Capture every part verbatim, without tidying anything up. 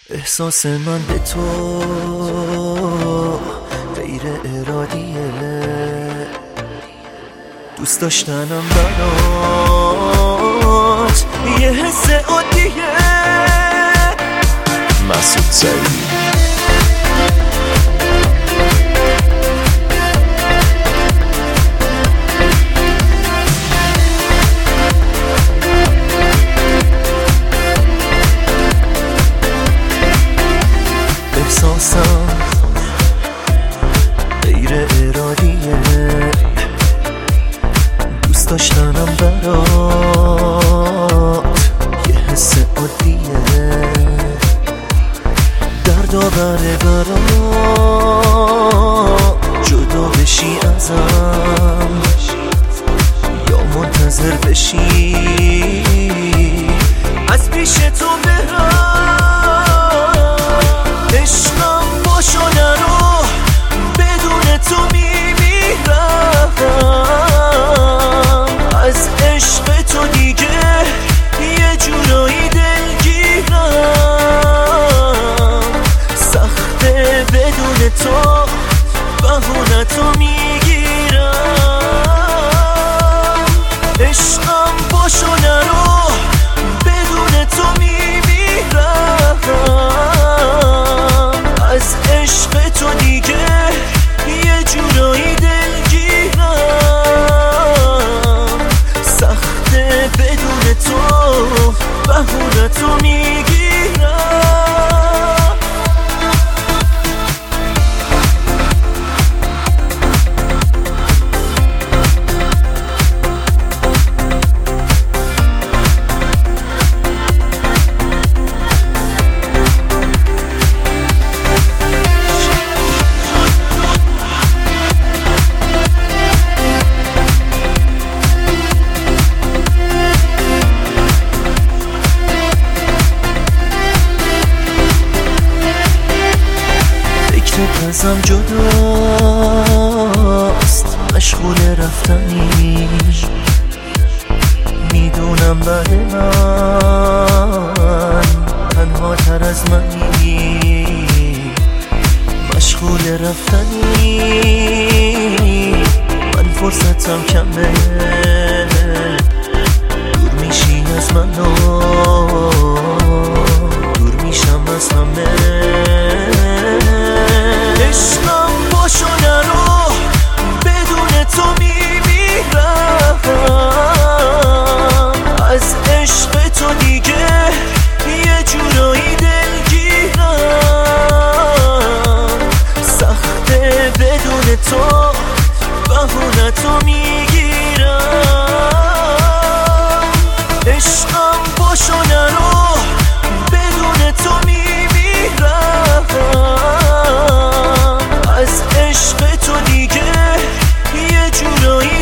احساس من به تو غیر ارادیه، دوست داشتنم برات یه حس عادیه. مسعود سعیدی. احساسم غیر ارادیه، دوست داشتنم برات یه حس عادیه. درد آوره برات جدا بشی ازم یا منتظر بشی از پیش تو برم. عشقم باشو نرو، بدون تو میمیرم. از عشق تو دیگه یه جورایی دلگیرم. سخته بدون تو بهونه تو میگیرم. عشقم باشو نرو، بدون تو میمیرم. از عشق تو دیگه یه جورایی دلگیرم. سخته بدون تو بهونه تو میگیرم. ازم جداست، مشغول رفتنی، میدونم بعد من تنها تر از منی. مشغول رفتنی، من فرصتم کمه، دور میشی از من، دور میشم از همه. عشقم باشو نرو، بدون تو میمیرم. از عشق تو دیگه یه جورایی دلگیرم. سخته بدون تو بهونه تو میگیرم. عشقم باشو نرو، بدون تو میمیرم. از عشق تو دیگه یه جورایی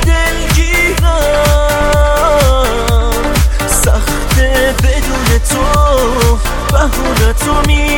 دلگیرم. سخته بدون تو بهونه تو می